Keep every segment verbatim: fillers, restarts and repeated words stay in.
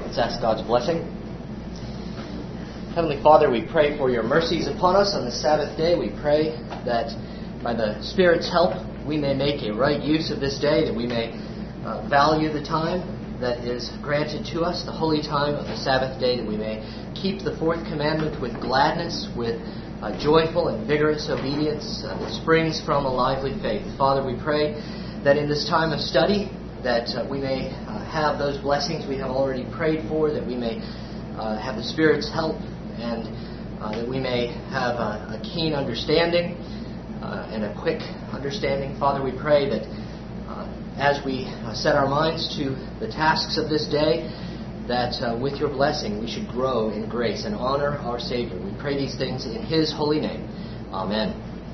Let's ask God's blessing. Heavenly Father, we pray for your mercies upon us on the Sabbath day. We pray that by the Spirit's help we may make a right use of this day, that we may uh, value the time that is granted to us, the holy time of the Sabbath day, that we may keep the fourth commandment with gladness, with uh, joyful and vigorous obedience uh, that springs from a lively faith. Father, we pray that in this time of study, that uh, we may uh, have those blessings we have already prayed for, that we may uh, have the Spirit's help, and uh, that we may have a, a keen understanding uh, and a quick understanding. Father, we pray that uh, as we uh, set our minds to the tasks of this day, that uh, with your blessing we should grow in grace and honor our Savior. We pray these things in His holy name. Amen.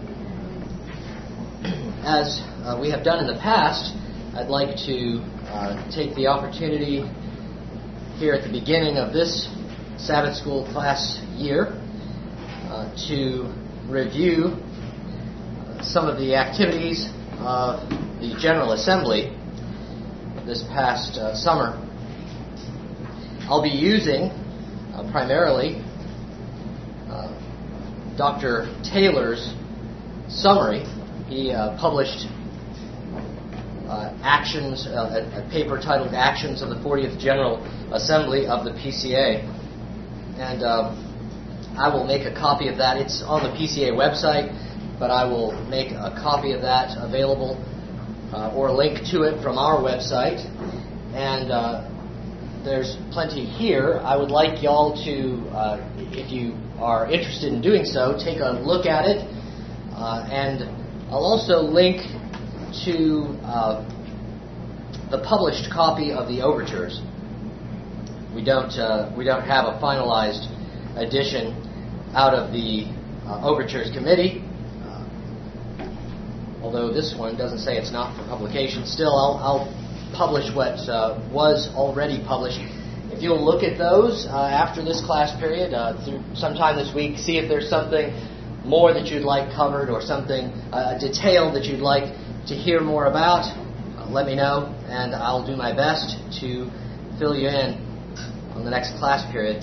As uh, we have done in the past, I'd like to uh, take the opportunity here at the beginning of this Sabbath School class year uh, to review uh, some of the activities of the General Assembly this past uh, summer. I'll be using uh, primarily uh, Doctor Taylor's summary. He uh, published Uh, actions, uh, a, a paper titled Actions of the fortieth General Assembly of the P C A. And uh, I will make a copy of that. It's on the P C A website, but I will make a copy of that available uh, or a link to it from our website. And uh, there's plenty here. I would like y'all to, uh, if you are interested in doing so, take a look at it. Uh, and I'll also link to uh, the published copy of the overtures. We don't uh, we don't have a finalized edition out of the uh, overtures committee. Uh, although this one doesn't say it's not for publication, still I'll, I'll publish what uh, was already published. If you'll look at those uh, after this class period, uh, through sometime this week, see if there's something more that you'd like covered or something uh, detailed that you'd like to hear more about, uh, let me know, and I'll do my best to fill you in on the next class period.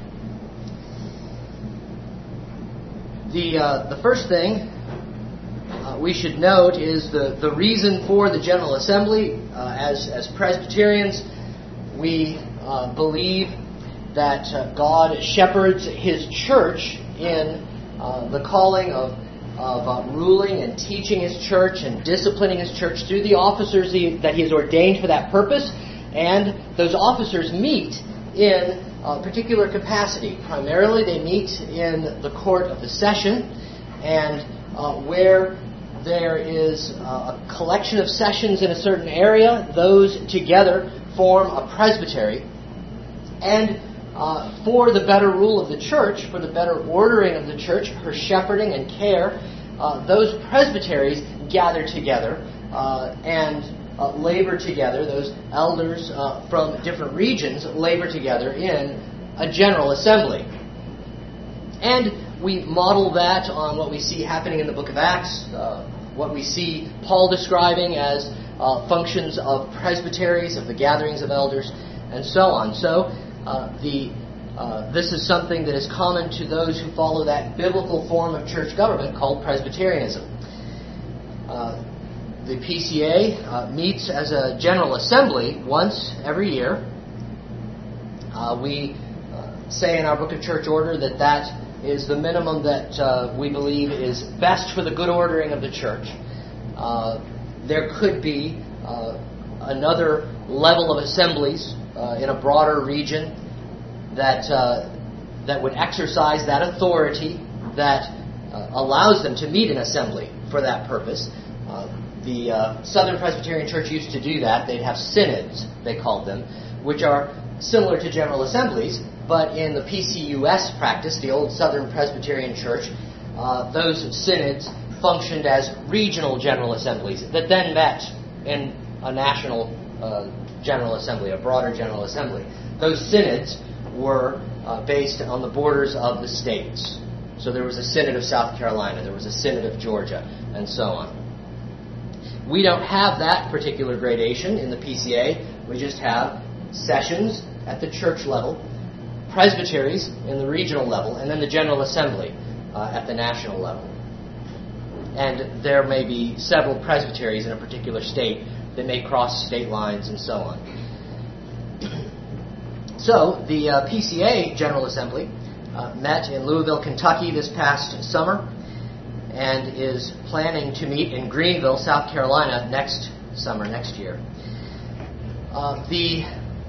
The uh, the first thing uh, we should note is the, the reason for the General Assembly. Uh, as, as Presbyterians, we uh, believe that uh, God shepherds His church in uh, the calling of of uh, ruling and teaching His church and disciplining His church through the officers he, that He has ordained for that purpose. And those officers meet in a particular capacity. Primarily, they meet in the court of the session, and uh, where there is uh, a collection of sessions in a certain area, those together form a presbytery. And uh, for the better rule of the church, for the better ordering of the church, her shepherding and care, uh, those presbyteries gather together uh, and uh, labor together. Those elders uh, from different regions labor together in a general assembly. And we model that on what we see happening in the book of Acts, uh, what we see Paul describing as uh, functions of presbyteries, of the gatherings of elders, and so on. So, Uh, the uh, this is something that is common to those who follow that biblical form of church government called Presbyterianism. Uh, the P C A uh, meets as a general assembly once every year. Uh, we uh, say in our Book of Church Order that that is the minimum that uh, we believe is best for the good ordering of the church. Uh, there could be uh, another level of assemblies Uh, in a broader region that uh, that would exercise that authority that uh, allows them to meet in assembly for that purpose. Uh, the uh, Southern Presbyterian Church used to do that. They'd have synods, they called them, which are similar to General Assemblies, but in the P C U S practice, the old Southern Presbyterian Church, uh, those synods functioned as regional General Assemblies that then met in a national uh, General Assembly, a broader General Assembly. Those synods were uh, based on the borders of the states. So there was a synod of South Carolina, there was a synod of Georgia, and so on. We don't have that particular gradation in the P C A. We just have sessions at the church level, presbyteries in the regional level, and then the General Assembly uh, at the national level. And there may be several presbyteries in a particular state that may cross state lines and so on. So, the uh, P C A General Assembly uh, met in Louisville, Kentucky this past summer and is planning to meet in Greenville, South Carolina next summer, next year. Uh, the,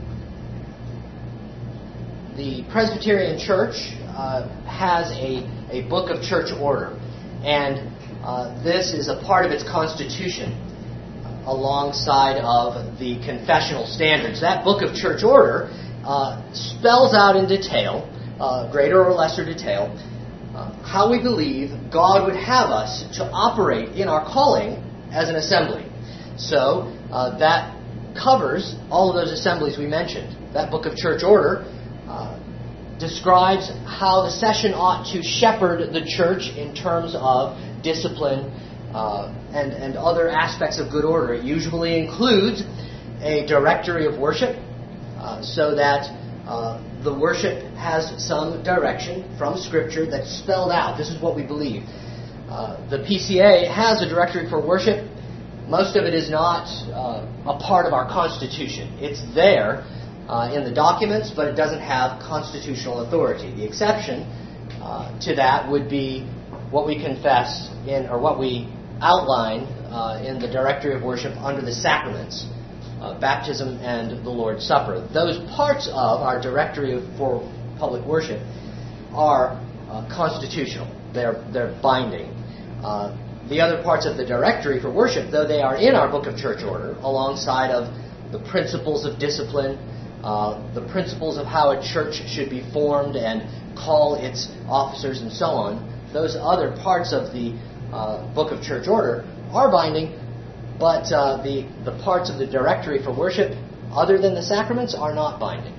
the Presbyterian Church uh, has a, a book of church order, and uh, this is a part of its constitution alongside of the confessional standards. That book of church order uh, spells out in detail, uh, greater or lesser detail, uh, how we believe God would have us to operate in our calling as an assembly. So uh, that covers all of those assemblies we mentioned. That book of church order uh, describes how the session ought to shepherd the church in terms of discipline uh, and, and other aspects of good order. It usually includes a directory of worship uh, so that uh, the worship has some direction from Scripture that's spelled out. This is what we believe. Uh, the P C A has a directory for worship. Most of it is not uh, a part of our Constitution. It's there uh, in the documents, but it doesn't have constitutional authority. The exception uh, to that would be what we confess in, or what we outline uh, in the directory of worship under the sacraments, uh, baptism and the Lord's Supper. Those parts of our directory of, for public worship are uh, constitutional. They're, they're binding. Uh, The other parts of the directory for worship, though they are in our book of church order, alongside of the principles of discipline, uh, the principles of how a church should be formed and call its officers and so on, those other parts of the uh, book of church order are binding, but uh, the, the parts of the directory for worship, other than the sacraments, are not binding.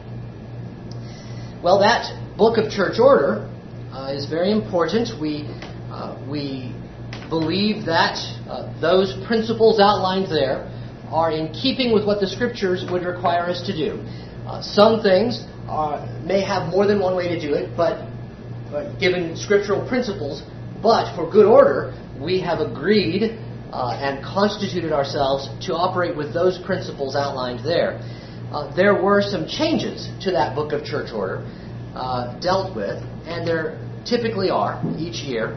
Well, that book of church order uh, is very important. We uh, we believe that uh, those principles outlined there are in keeping with what the Scriptures would require us to do. Uh, some things are, may have more than one way to do it, but, but given scriptural principles, but for good order, we have agreed uh, and constituted ourselves to operate with those principles outlined there. Uh, there were some changes to that book of church order uh, dealt with, and there typically are each year.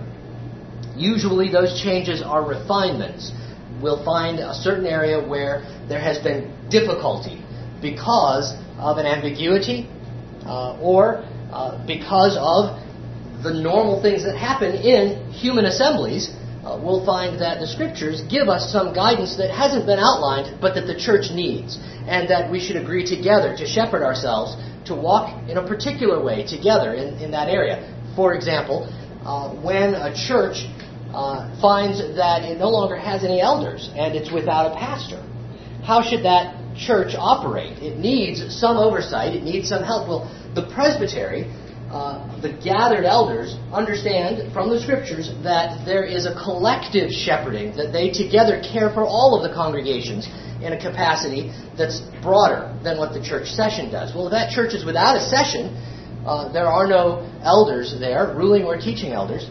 Usually those changes are refinements. We'll find a certain area where there has been difficulty because of an ambiguity uh, or uh, because of the normal things that happen in human assemblies. Uh, we'll find that the Scriptures give us some guidance that hasn't been outlined but that the church needs, and that we should agree together to shepherd ourselves to walk in a particular way together in, in that area. For example, uh, when a church Uh, finds that it no longer has any elders and it's without a pastor, how should that church operate? It needs some oversight. It needs some help. Well, the presbytery, uh, the gathered elders, understand from the Scriptures that there is a collective shepherding, that they together care for all of the congregations in a capacity that's broader than what the church session does. Well, if that church is without a session, uh, there are no elders there, ruling or teaching elders,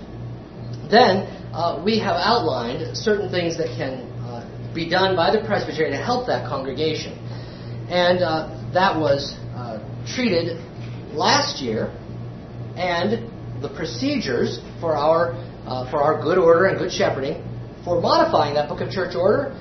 then Uh, we have outlined certain things that can uh, be done by the presbytery to help that congregation. And uh, that was uh, treated last year, and the procedures for our uh, for our good order and good shepherding for modifying that book of church order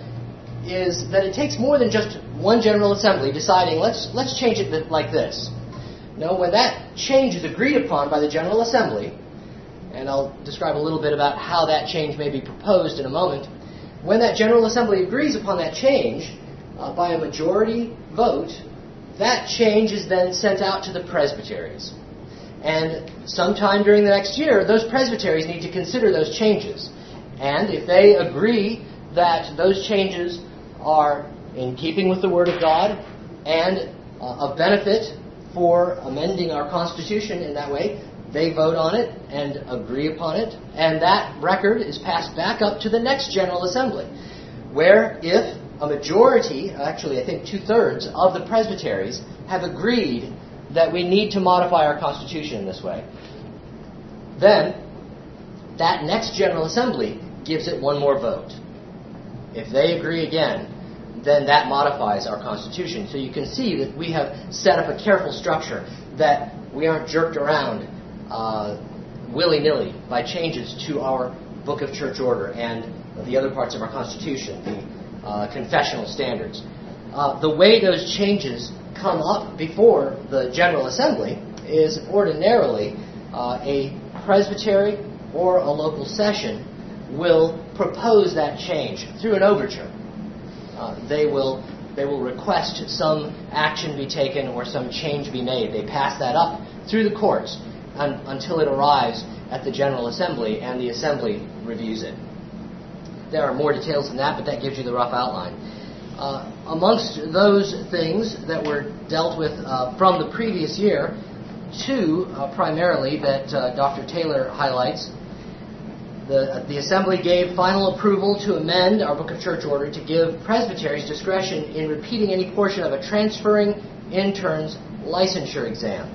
is that it takes more than just one General Assembly deciding, let's let's change it like this. No, when that change is agreed upon by the General Assembly, and I'll describe a little bit about how that change may be proposed in a moment. When that General Assembly agrees upon that change uh, by a majority vote, that change is then sent out to the presbyteries. And sometime during the next year, those presbyteries need to consider those changes. And if they agree that those changes are in keeping with the Word of God and uh, of benefit for amending our Constitution in that way, they vote on it and agree upon it, and that record is passed back up to the next General Assembly, where if a majority, actually I think two-thirds, of the presbyteries have agreed that we need to modify our Constitution in this way, then that next General Assembly gives it one more vote. If they agree again, then that modifies our Constitution. So you can see that we have set up a careful structure, that we aren't jerked around uh, willy-nilly by changes to our Book of Church Order and the other parts of our Constitution, the uh, confessional standards. Uh, the way those changes come up before the General Assembly is ordinarily uh, a presbytery or a local session will propose that change through an overture. Uh, they will they will request some action be taken or some change be made. They pass that up through the courts un, until it arrives at the General Assembly, and the Assembly reviews it. There are more details than that, but that gives you the rough outline. Uh, amongst those things that were dealt with uh, from the previous year, two uh, primarily that uh, Doctor Taylor highlights. The, the Assembly gave final approval to amend our Book of Church Order to give presbyteries discretion in repeating any portion of a transferring intern's licensure exam.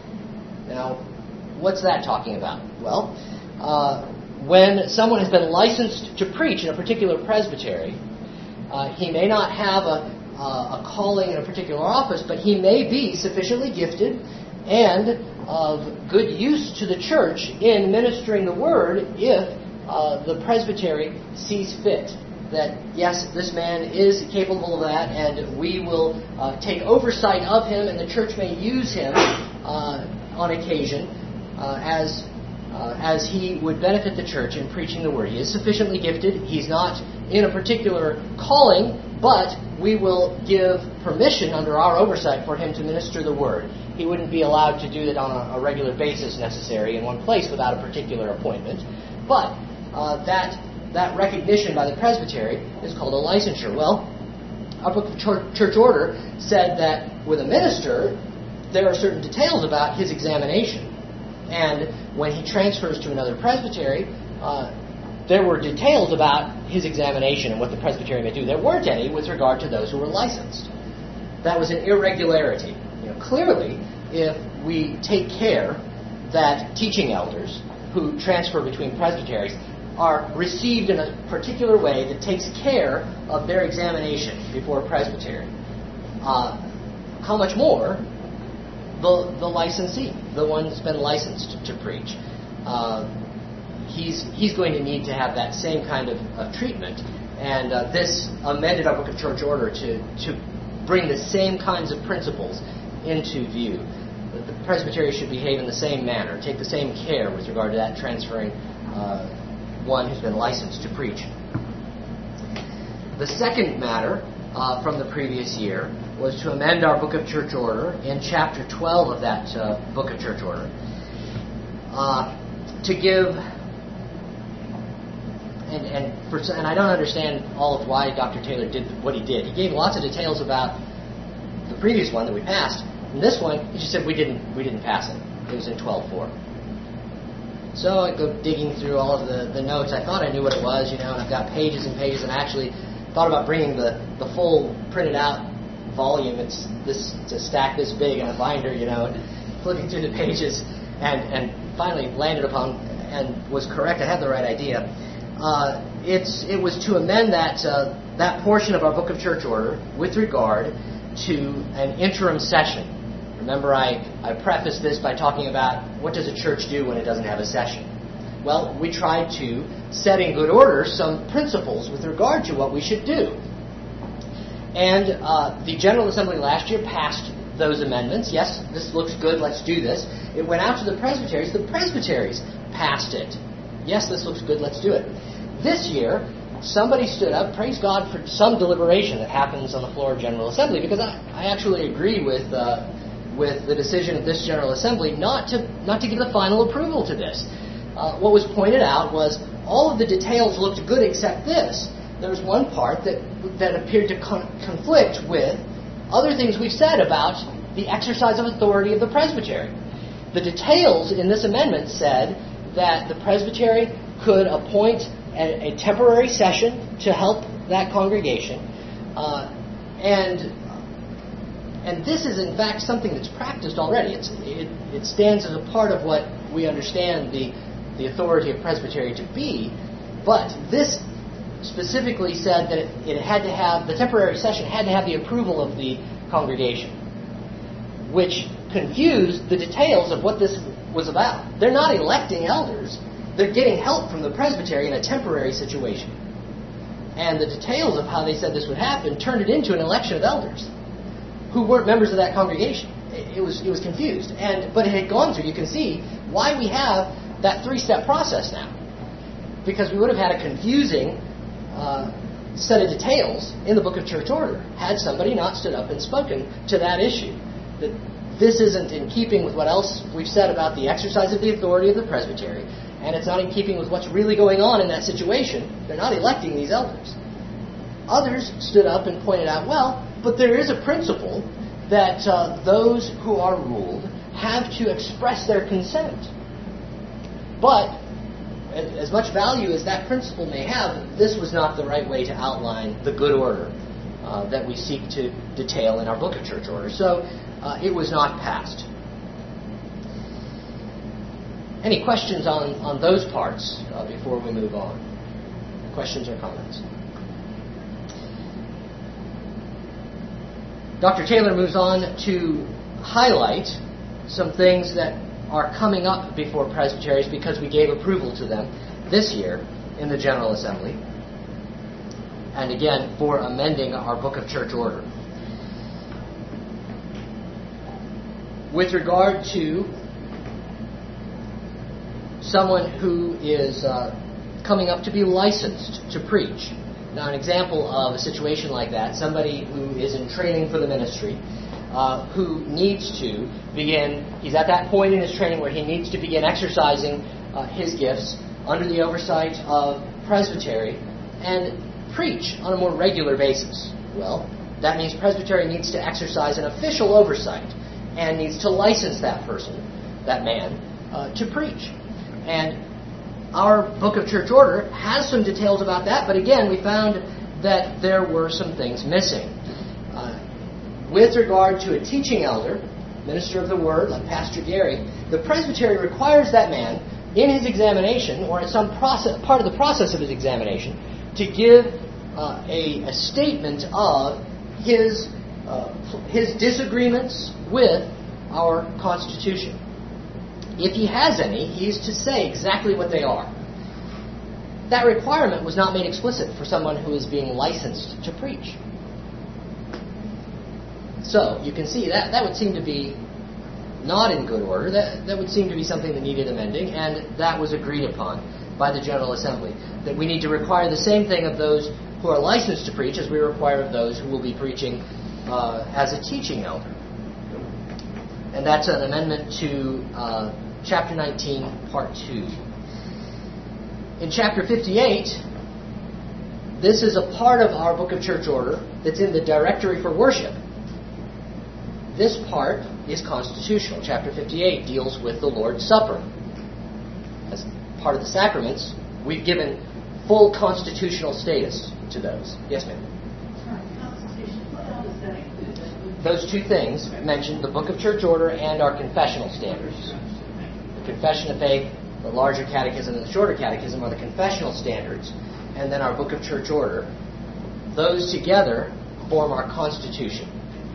Now, what's that talking about? Well, uh, when someone has been licensed to preach in a particular presbytery, uh, he may not have a, uh, a calling in a particular office, but he may be sufficiently gifted and of good use to the church in ministering the word if Uh, the presbytery sees fit that, yes, this man is capable of that, and we will uh, take oversight of him, and the church may use him uh, on occasion uh, as uh, as he would benefit the church in preaching the word. He is sufficiently gifted. He's not in a particular calling, but we will give permission under our oversight for him to minister the word. He wouldn't be allowed to do that on a, a regular basis necessary in one place without a particular appointment. But Uh, that that recognition by the presbytery is called a licensure. Well, our Book of Church Order said that with a minister, there are certain details about his examination. And when he transfers to another presbytery, uh, there were details about his examination and what the presbytery may do. There weren't any with regard to those who were licensed. That was an irregularity. You know, clearly, if we take care that teaching elders who transfer between presbyteries are received in a particular way that takes care of their examination before a presbytery, uh, how much more the the licensee, the one that's been licensed to preach, uh, he's he's going to need to have that same kind of, of treatment. And uh, this amended our Book of Church Order to to bring the same kinds of principles into view. That the presbytery should behave in the same manner, take the same care with regard to that transferring Uh, one who's been licensed to preach. The second matter uh, from the previous year was to amend our Book of Church Order in chapter twelve of that uh, Book of Church Order uh, to give, and and, for, and I don't understand all of why Doctor Taylor did what he did. He gave lots of details about the previous one that we passed. And this one, he just said we didn't we didn't pass it. It was in twelve four. So I go digging through all of the, the notes. I thought I knew what it was, you know, and I've got pages and pages, and I actually thought about bringing the, the full printed out volume. It's this it's a stack this big in a binder, you know, and flipping through the pages, and, and finally landed upon and was correct. I had the right idea. Uh, it's it was to amend that uh, that portion of our Book of Church Order with regard to an interim session. Remember, I, I prefaced this by talking about what does a church do when it doesn't have a session. Well, we tried to set in good order some principles with regard to what we should do. And uh, the General Assembly last year passed those amendments. Yes, this looks good, let's do this. It went out to the presbyteries. The presbyteries passed it. Yes, this looks good, let's do it. This year, somebody stood up, praise God for some deliberation that happens on the floor of General Assembly, because I, I actually agree with Uh, with the decision of this General Assembly not to not to give the final approval to this. Uh, what was pointed out was all of the details looked good except this. There was one part that that appeared to con- conflict with other things we've said about the exercise of authority of the presbytery. The details in this amendment said that the presbytery could appoint a, a temporary session to help that congregation, Uh, and and this is, in fact, something that's practiced already. It's, it, it stands as a part of what we understand the, the authority of presbytery to be. But this specifically said that it, it had to have, the temporary session had to have the approval of the congregation, which confused the details of what this was about. They're not electing elders. They're getting help from the presbytery in a temporary situation. And the details of how they said this would happen turned it into an election of elders who weren't members of that congregation. It, it was it was confused. And but it had gone through, you can see why we have that three-step process now. Because we would have had a confusing uh, set of details in the Book of Church Order had somebody not stood up and spoken to that issue. That this isn't in keeping with what else we've said about the exercise of the authority of the presbytery, and it's not in keeping with what's really going on in that situation. They're not electing these elders. Others stood up and pointed out, well, but there is a principle that uh, those who are ruled have to express their consent. But as much value as that principle may have, this was not the right way to outline the good order uh, that we seek to detail in our Book of Church Order. So uh, it was not passed. Any questions on, on those parts uh, before we move on? Questions or comments? Doctor Taylor moves on to highlight some things that are coming up before presbyteries because we gave approval to them this year in the General Assembly. And again, for amending our Book of Church Order. With regard to someone who is uh, coming up to be licensed to preach. Now, an example of a situation like that, somebody who is in training for the ministry, uh, who needs to begin, he's at that point in his training where he needs to begin exercising uh, his gifts under the oversight of presbytery and preach on a more regular basis. Well, that means presbytery needs to exercise an official oversight and needs to license that person, that man, uh, to preach. And our Book of Church Order has some details about that, but again, we found that there were some things missing. Uh, with regard to a teaching elder, minister of the Word, like Pastor Gary, the presbytery requires that man, in his examination, or at some process, part of the process of his examination, to give uh, a, a statement of his, uh, his disagreements with our Constitution. If he has any, he is to say exactly what they are. That requirement was not made explicit for someone who is being licensed to preach. So, you can see that that would seem to be not in good order. That, that would seem to be something that needed amending, and that was agreed upon by the General Assembly. That we need to require the same thing of those who are licensed to preach as we require of those who will be preaching uh, as a teaching elder. And that's an amendment to uh, Chapter nineteen, Part two. In Chapter fifty-eight, this is a part of our Book of Church Order that's in the Directory for Worship. This part is constitutional. Chapter fifty-eight deals with the Lord's Supper. As part of the sacraments, we've given full constitutional status to those. Yes, ma'am? Those two things mentioned the Book of Church Order and our confessional standards. The Confession of Faith, the larger catechism, and the shorter catechism are the confessional standards, and then our Book of Church Order. Those together form our Constitution.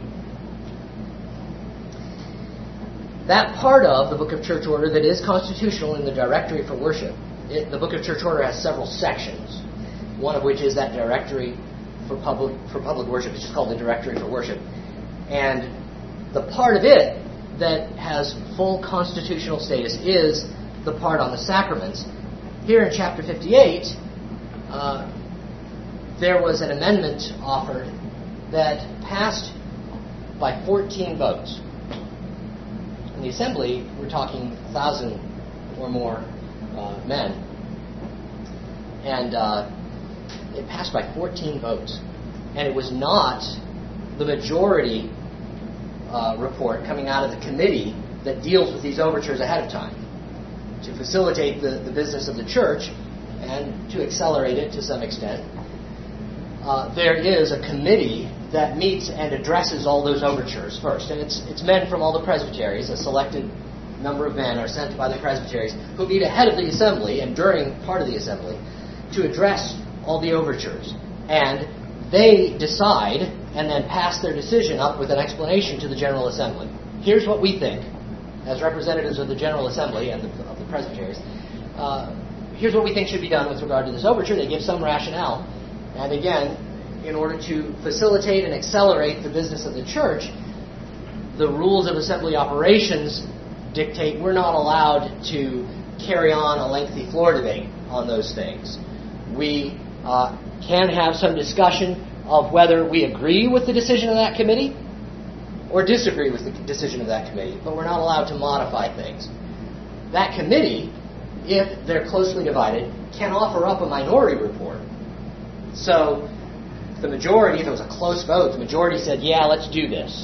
That part of the Book of Church Order that is constitutional in the Directory for Worship, it, the Book of Church Order has several sections, one of which is that Directory for Public for Public Worship. It's just called the Directory for Worship. And the part of it that has full constitutional status is the part on the sacraments. Here in Chapter fifty-eight, uh, there was an amendment offered that passed by fourteen votes. In the Assembly, we're talking one thousand or more uh, men. And uh, it passed by fourteen votes. And it was not the majority Uh, report coming out of the committee that deals with these overtures ahead of time to facilitate the, the business of the church and to accelerate it to some extent. uh, there is a committee that meets and addresses all those overtures first. And it's it's men from all the presbyteries. A selected number of men are sent by the presbyteries who meet ahead of the assembly and during part of the assembly to address all the overtures. And they decide and then pass their decision up with an explanation to the General Assembly. Here's what we think, as representatives of the General Assembly and the, of the presbyteries. Uh, here's what we think should be done with regard to this overture. They give some rationale. And again, in order to facilitate and accelerate the business of the church, the rules of assembly operations dictate we're not allowed to carry on a lengthy floor debate on those things. We uh, can have some discussion of whether we agree with the decision of that committee or disagree with the decision of that committee, but we're not allowed to modify things. That committee, if they're closely divided, can offer up a minority report. So the majority, if it was a close vote, the majority said, yeah, let's do this.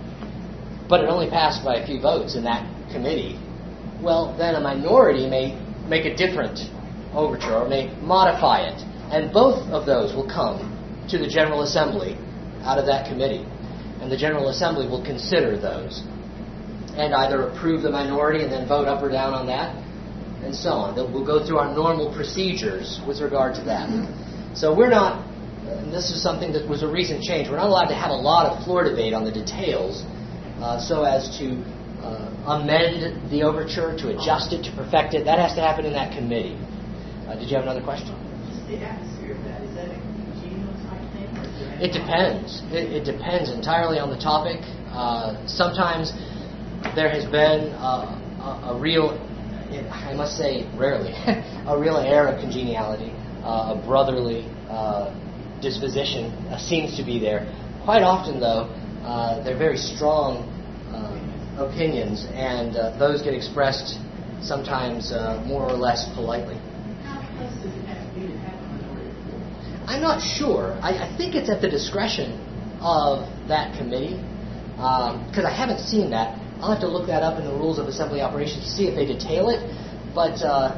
But it only passed by a few votes in that committee. Well, then a minority may make a different overture or may modify it. And both of those will come to the General Assembly out of that committee. And the General Assembly will consider those and either approve the minority and then vote up or down on that, and so on. We'll go through our normal procedures with regard to that. So we're not, and this is something that was a recent change, we're not allowed to have a lot of floor debate on the details uh, so as to uh, amend the overture, to adjust it, to perfect it. That has to happen in that committee. Uh, did you have another question? Just the atmosphere of that. Is that a congenial type thing? Or is there it depends. It, it depends entirely on the topic. Uh, sometimes there has been uh, a, a real, I must say rarely, a real air of congeniality, uh, a brotherly uh, disposition uh, seems to be there. Quite often, though, uh, they're very strong uh, opinions, and uh, those get expressed sometimes uh, more or less politely. How close does it have to be to have a minority report? I'm not sure. I, I think it's at the discretion of that committee, because um, I haven't seen that. I'll have to look that up in the Rules of Assembly Operations to see if they detail it. But uh,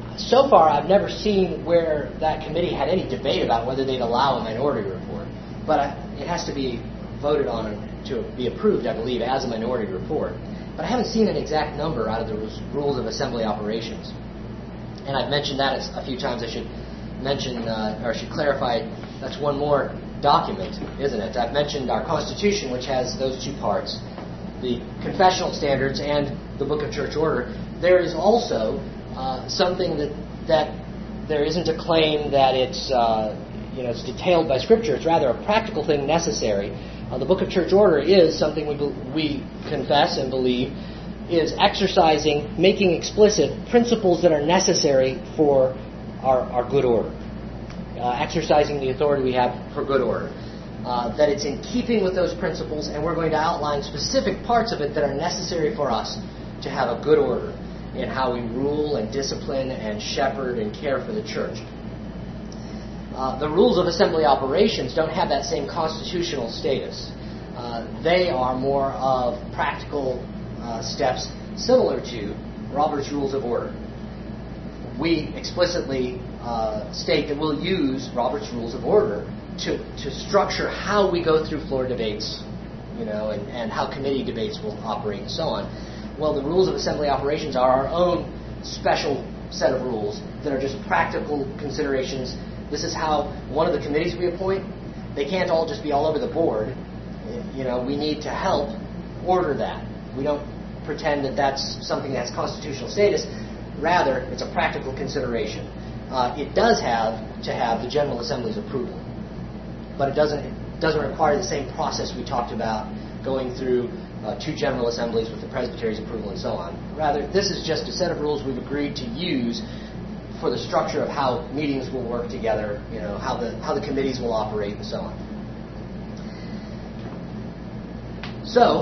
so far, I've never seen where that committee had any debate about whether they'd allow a minority report. But I, it has to be voted on to be approved, I believe, as a minority report. But I haven't seen an exact number out of the Rules of Assembly Operations. And I've mentioned that a few times. I should mention, uh, or I should clarify, that's one more document, isn't it? I've mentioned our Constitution, which has those two parts, the confessional standards and the Book of Church Order. There is also uh, something that that there isn't a claim that it's uh, you know it's detailed by Scripture. It's rather a practical thing necessary. Uh, the Book of Church Order is something we we confess and believe is exercising, making explicit principles that are necessary for our, our good order, uh, exercising the authority we have for good order. Uh, that it's in keeping with those principles, and we're going to outline specific parts of it that are necessary for us to have a good order in how we rule and discipline and shepherd and care for the church. Uh, the Rules of Assembly Operations don't have that same constitutional status. Uh, they are more of practical uh, steps similar to Robert's Rules of Order. We explicitly uh, state that we'll use Robert's Rules of Order To, to structure how we go through floor debates, you know, and, and how committee debates will operate and so on. Well, the Rules of Assembly Operations are our own special set of rules that are just practical considerations. This is how one of the committees we appoint, they can't all just be all over the board. You know, we need to help order that. We don't pretend that that's something that has constitutional status. Rather, it's a practical consideration. Uh, it does have to have the General Assembly's approval. But it doesn't it doesn't require the same process we talked about, going through uh, two general assemblies with the presbytery's approval and so on. Rather, this is just a set of rules we've agreed to use for the structure of how meetings will work together, you know, how the how the committees will operate and so on. So,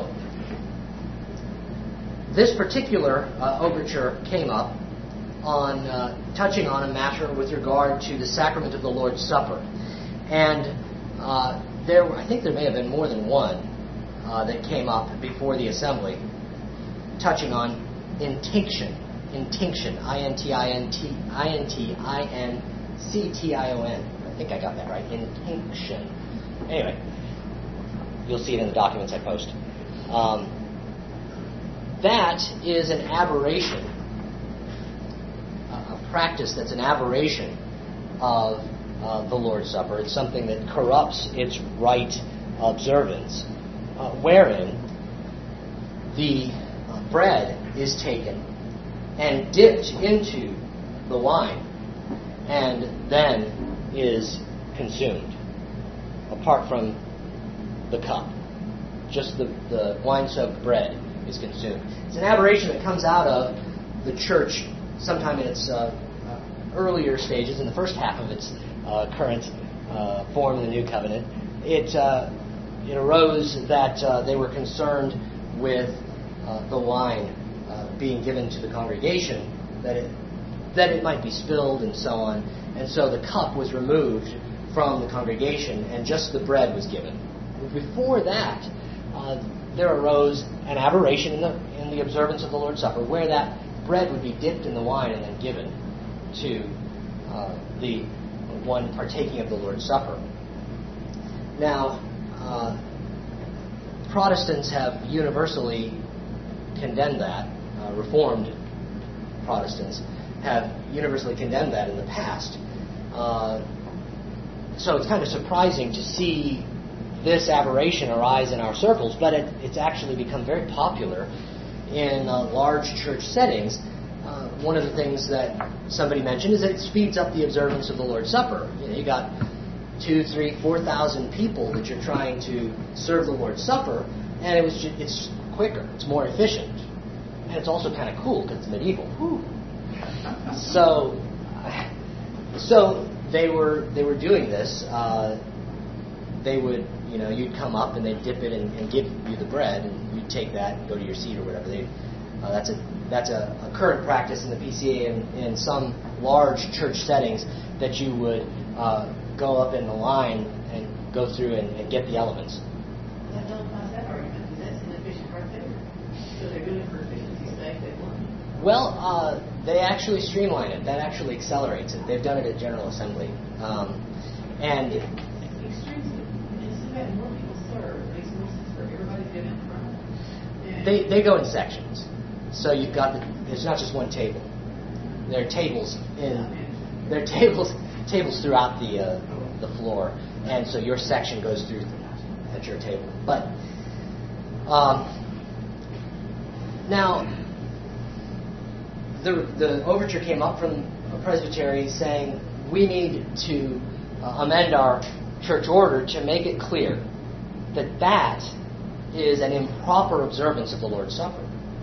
this particular uh, overture came up on uh, touching on a matter with regard to the sacrament of the Lord's Supper, and Uh, there, I think there may have been more than one uh, that came up before the assembly, touching on intinction, intinction, I N T I N T I N T I N C T I O N. think I got that right. Intinction. Anyway, you'll see it in the documents I post. Um, that is an aberration, a practice that's an aberration of uh, the Lord's Supper. It's something that corrupts its right observance, uh, wherein the uh, bread is taken and dipped into the wine and then is consumed, apart from the cup. Just the, the wine-soaked bread is consumed. It's an aberration that comes out of the church sometime in its uh, uh, earlier stages, in the first half of its uh, current uh, form in the New Covenant. It, uh, it arose that uh, they were concerned with uh, the wine uh, being given to the congregation, that it, that it might be spilled and so on. And so the cup was removed from the congregation and just the bread was given. Before that, uh, there arose an aberration in the, in the observance of the Lord's Supper where that bread would be dipped in the wine and then given to uh, the one partaking of the Lord's Supper. Now, uh, Protestants have universally condemned that. Uh, Reformed Protestants have universally condemned that in the past. Uh, so it's kind of surprising to see this aberration arise in our circles, but it, it's actually become very popular in uh, large church settings. Uh, one of the things that somebody mentioned is that it speeds up the observance of the Lord's Supper. You know, you got two, three, four thousand people that you're trying to serve the Lord's Supper, and it was just, it's quicker, it's more efficient, and it's also kind of cool because it's medieval. Whew. So, so they were they were doing this. Uh, they would, you know, you'd come up and they'd dip it and, and give you the bread, and you'd take that and go to your seat or whatever. They, uh, that's a that's a, a current practice in the P C A and in some large church settings, that you would uh, go up in the line and go through and, and get the elements. I don't find that argument, because that's inefficient right there. So they're doing it for efficiency's sake, they want. Well, uh, they actually streamline it. That actually accelerates it. They've done it at General Assembly. Um, and Extremely. Instead of having more people serve, it makes more sense for everybody to get in front. And they, they go in sections. So you've got the, it's not just one table. There are tables in there are tables tables throughout the uh, the floor, and so your section goes through at your table. But um, now the the overture came up from a presbytery saying we need to uh, amend our church order to make it clear that that is an improper observance of the Lord's Supper.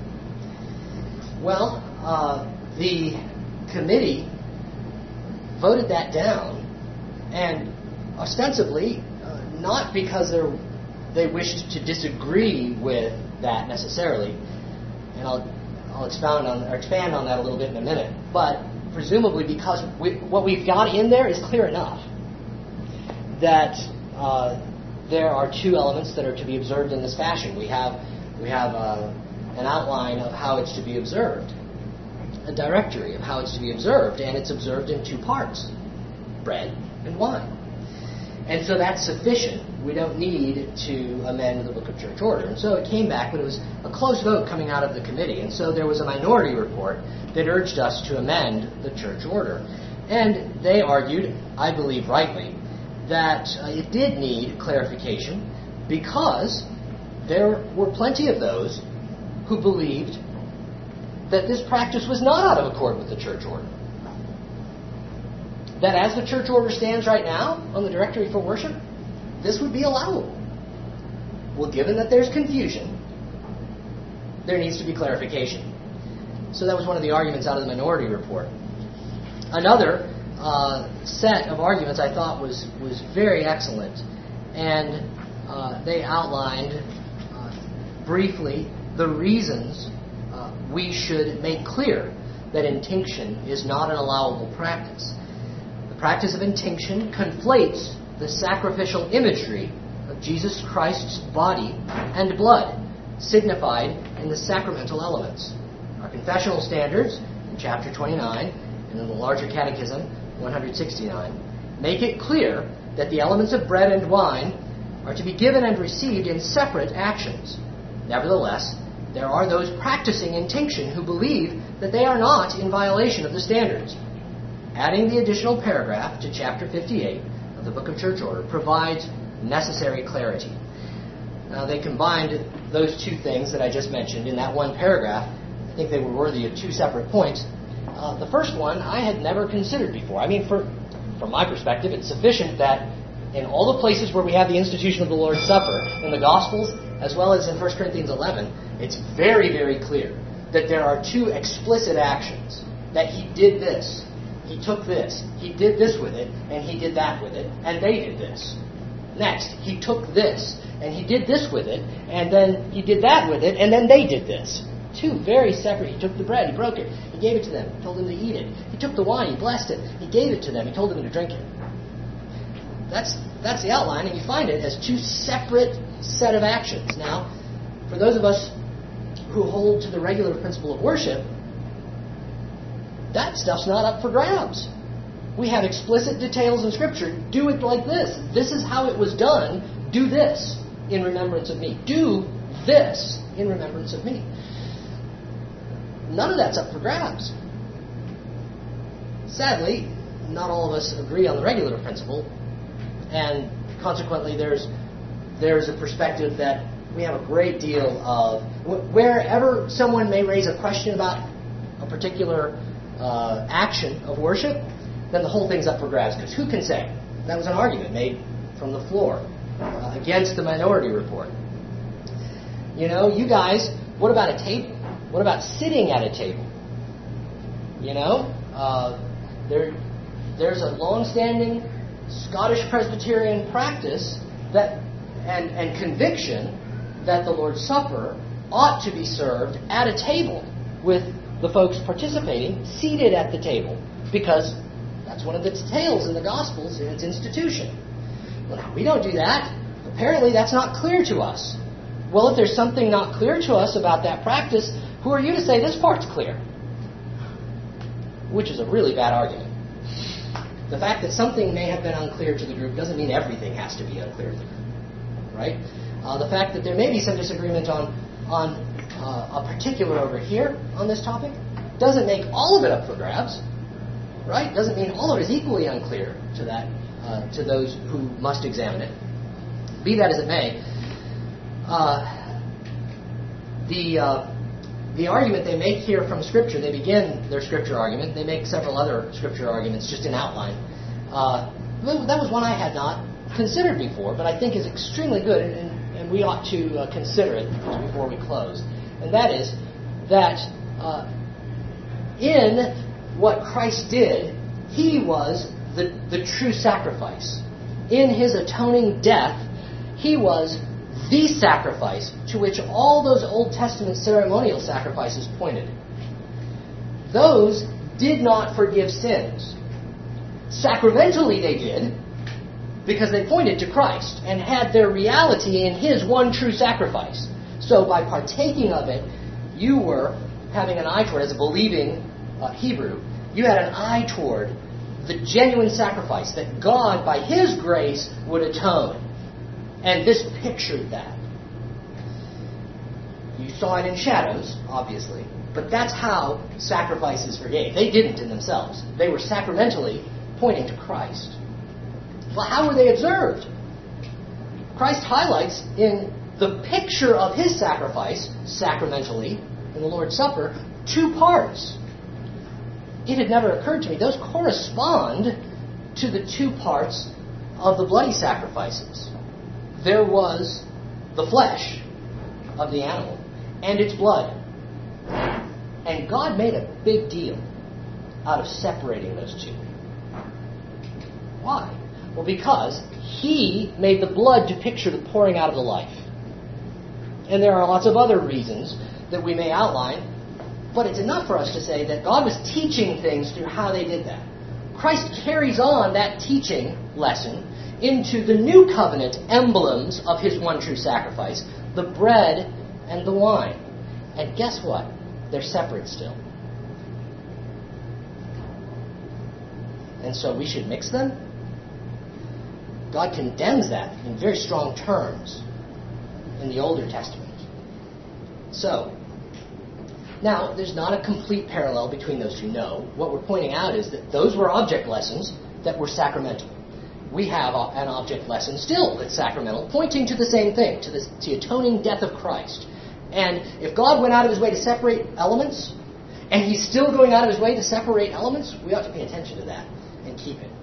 Well, uh, the committee voted that down, and ostensibly, uh, not because they they wished to disagree with that necessarily, and I'll I'll expound on or expand on that a little bit in a minute, but presumably because we, what we've got in there is clear enough that uh, there are two elements that are to be observed in this fashion. We have we have uh, an outline of how it's to be observed, a directory of how it's to be observed, and it's observed in two parts, bread and wine. And so that's sufficient. We don't need to amend the Book of Church Order. And so it came back, but it was a close vote coming out of the committee. And so there was a minority report that urged us to amend the church order. And they argued, I believe rightly, that uh, it did need clarification because there were plenty of those who believed that this practice was not out of accord with the church order. That as the church order stands right now on the directory for worship, this would be allowable. Well, given that there's confusion, there needs to be clarification. So that was one of the arguments out of the minority report. Another uh, set of arguments I thought was, was very excellent, and uh, they outlined uh, briefly the reasons uh, we should make clear that intinction is not an allowable practice. The practice of intinction conflates the sacrificial imagery of Jesus Christ's body and blood, signified in the sacramental elements. Our confessional standards in chapter twenty-nine and in the larger catechism, one sixty-nine, make it clear that the elements of bread and wine are to be given and received in separate actions. Nevertheless, there are those practicing intinction who believe that they are not in violation of the standards. Adding the additional paragraph to chapter fifty-eight of the Book of Church Order provides necessary clarity. Now, they combined those two things that I just mentioned in that one paragraph. I think they were worthy of two separate points. Uh, the first one I had never considered before. I mean, for, from my perspective, it's sufficient that in all the places where we have the institution of the Lord's Supper, in the Gospels, as well as in First Corinthians eleven, it's very, very clear that there are two explicit actions. That he did this, he took this, he did this with it, and he did that with it, and they did this. Next, he took this, and he did this with it, and then he did that with it, and then they did this. Two very separate. He took the bread, he broke it, he gave it to them, he told them to eat it. He took the wine, he blessed it, he gave it to them, he told them to drink it. That's that's the outline, and you find it as two separate set of actions. Now, for those of us who hold to the regular principle of worship, that stuff's not up for grabs. We have explicit details in Scripture. Do it like this. This is how it was done. Do this in remembrance of me. Do this in remembrance of me. None of that's up for grabs. Sadly, not all of us agree on the regular principle, and consequently there's there's a perspective that we have a great deal of, wherever someone may raise a question about a particular uh, action of worship, then the whole thing's up for grabs, because who can say? That was an argument made from the floor uh, against the Minority Report. You know, you guys, what about a table? What about sitting at a table? You know, uh, there, there's a long-standing Scottish Presbyterian practice that and, and conviction that the Lord's Supper ought to be served at a table with the folks participating seated at the table, because that's one of the details in the Gospels in its institution. Well, now, we don't do that. Apparently, that's not clear to us. Well, if there's something not clear to us about that practice, who are you to say this part's clear? Which is a really bad argument. The fact that something may have been unclear to the group doesn't mean everything has to be unclear to the group, right? Uh, the fact that there may be some disagreement on on uh, a particular over here on this topic doesn't make all of it up for grabs, right? Doesn't mean all of it is equally unclear to that uh, to those who must examine it. Be that as it may, uh, the uh, the argument they make here from Scripture, they begin their Scripture argument. They make several other Scripture arguments just in outline. Uh, that was one I had not considered before, but I think is extremely good, and, and we ought to uh, consider it before we close. And that is that uh, in what Christ did, He was the, the true sacrifice. In His atoning death, He was the sacrifice to which all those Old Testament ceremonial sacrifices pointed. Those did not forgive sins. Sacramentally they did, because they pointed to Christ and had their reality in His one true sacrifice. So by partaking of it, you were having an eye toward, as a believing uh, Hebrew, you had an eye toward the genuine sacrifice that God, by His grace, would atone. And this pictured that. You saw it in shadows, obviously, but that's how sacrifices forgave. They didn't in themselves. They were sacramentally pointing to Christ. Well, how were they observed? Christ highlights in the picture of His sacrifice, sacramentally, in the Lord's Supper, two parts. It had never occurred to me. Those correspond to the two parts of the bloody sacrifices. There was the flesh of the animal and its blood. And God made a big deal out of separating those two. Why? Well, because He made the blood to picture the pouring out of the life. And there are lots of other reasons that we may outline, but it's enough for us to say that God was teaching things through how they did that. Christ carries on that teaching lesson into the new covenant emblems of His one true sacrifice, the bread and the wine. And guess what? They're separate still. And so we should mix them? God condemns that in very strong terms in the Older Testament. So, now, there's not a complete parallel between those two. No. What we're pointing out is that those were object lessons that were sacramental. We have an object lesson still that's sacramental, pointing to the same thing, to the, to the atoning death of Christ. And if God went out of his way to separate elements, and he's still going out of his way to separate elements, we ought to pay attention to that and keep it.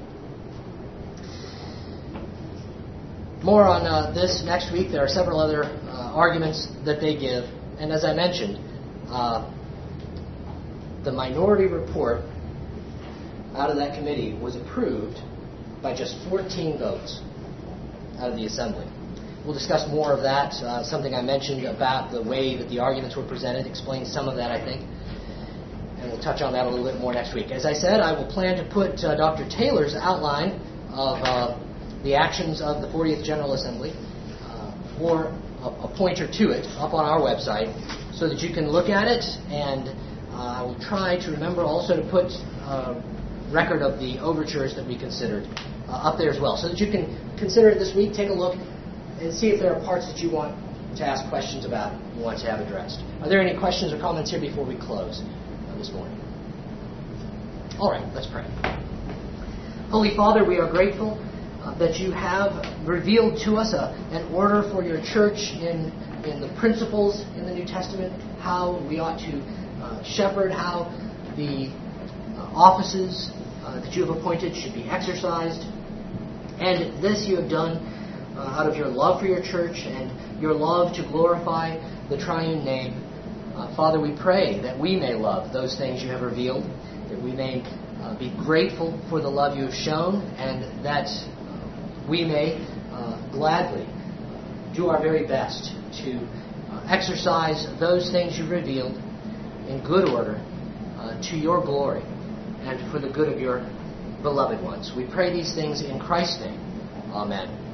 More on uh, this next week. There are several other uh, arguments that they give. And as I mentioned, uh, the minority report out of that committee was approved by just fourteen votes out of the assembly. We'll discuss more of that. Uh, something I mentioned about the way that the arguments were presented explains some of that, I think. And we'll touch on that a little bit more next week. As I said, I will plan to put uh, Doctor Taylor's outline of uh, the actions of the fortieth General Assembly, uh, or a, a pointer to it, up on our website, so that you can look at it. And uh, I will try to remember also to put uh, record of the overtures that we considered uh, up there as well, so that you can consider it this week, take a look, and see if there are parts that you want to ask questions about, you want to have addressed. Are there any questions or comments here before we close uh, this morning? All right, let's pray. Holy Father, we are grateful uh, that you have revealed to us a, an order for your church in, in the principles in the New Testament, how we ought to uh, shepherd, how the uh, offices uh, that you have appointed should be exercised. And this you have done uh, out of your love for your church and your love to glorify the triune name. Uh, Father, we pray that we may love those things you have revealed, that we may uh, be grateful for the love you have shown, and that uh, we may uh, gladly do our very best to uh, exercise those things you've revealed in good order uh, to your glory and for the good of your beloved ones. We pray these things in Christ's name. Amen.